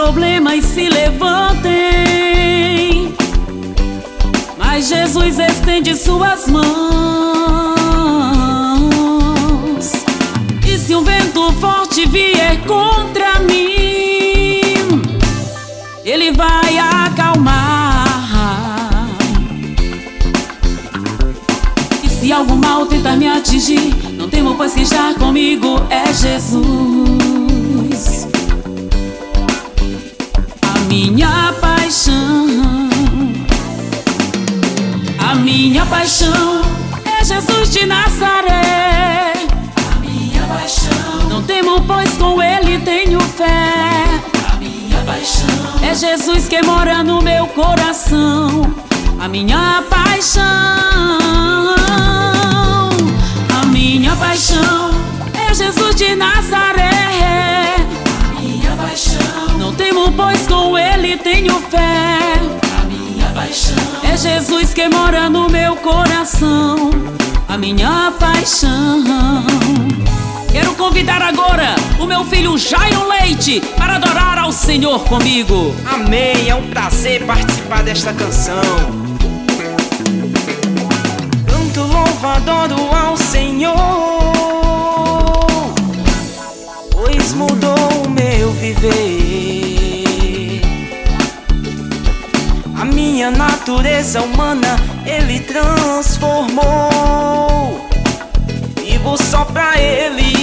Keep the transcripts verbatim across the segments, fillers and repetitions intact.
problemas se levantem, mas Jesus estende suas mãos. E se um vento forte vier contra mim, Ele vai acalmar. E se algum mal tentar me atingir, não temo, pois que está comigo é Jesus. A minha paixão, a minha paixão é Jesus de Nazaré. A minha paixão, não temo, pois com Ele tenho fé. a minha paixão, É Jesus que mora no meu coração. A minha paixão, a minha paixão é Jesus de Nazaré. a minha paixão, Não temo, pois com Ele tenho fé. a minha paixão, É Jesus que mora no meu coração. A minha paixão. Quero convidar agora o meu filho Jairo Leite para adorar ao Senhor comigo. Amém, é um prazer participar desta canção. Canto, louvo, adoro ao Senhor, pois mudou o meu viver. A minha natureza humana Ele transformou. Vivo só pra Ele.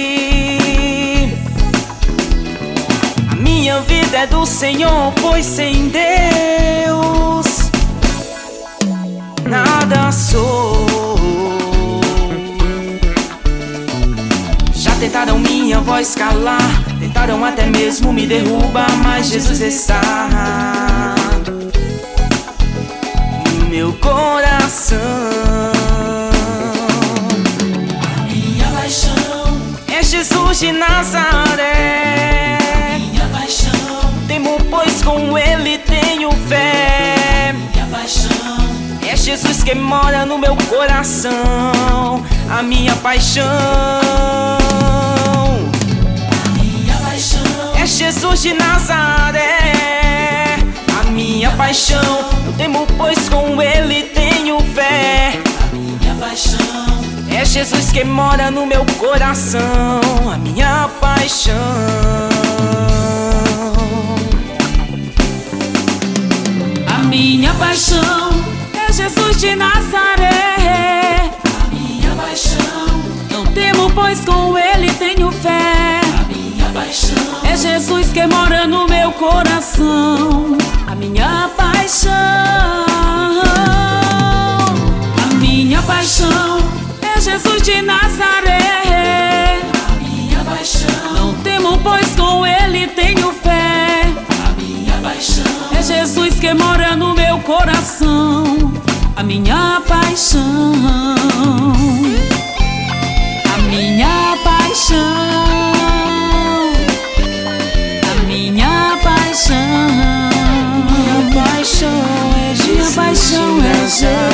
A minha vida é do Senhor, pois sem Deus nada sou. Já tentaram minha voz calar, tentaram até mesmo me derrubar, mas Jesus está no meu coração. É Jesus de Nazaré. minha paixão, Temo, pois com Ele tenho fé. minha paixão, É Jesus que mora no meu coração. A minha paixão, minha paixão, é Jesus de Nazaré. A minha paixão, eu temo, pois com Ele tenho fé. minha paixão, É Jesus que mora no meu coração. A minha paixão, A minha paixão é Jesus de Nazaré. a minha paixão, Não temo, pois com Ele tenho fé. a minha paixão, É Jesus que mora no meu coração. A minha paixão, a minha paixão é Jesus de Nazaré. a minha paixão, Não temo, pois com Ele tenho fé. a minha paixão, É Jesus que mora no meu coração. A minha paixão, a minha paixão, a minha paixão. minha paixão é Minha Jesus. paixão é Jesus.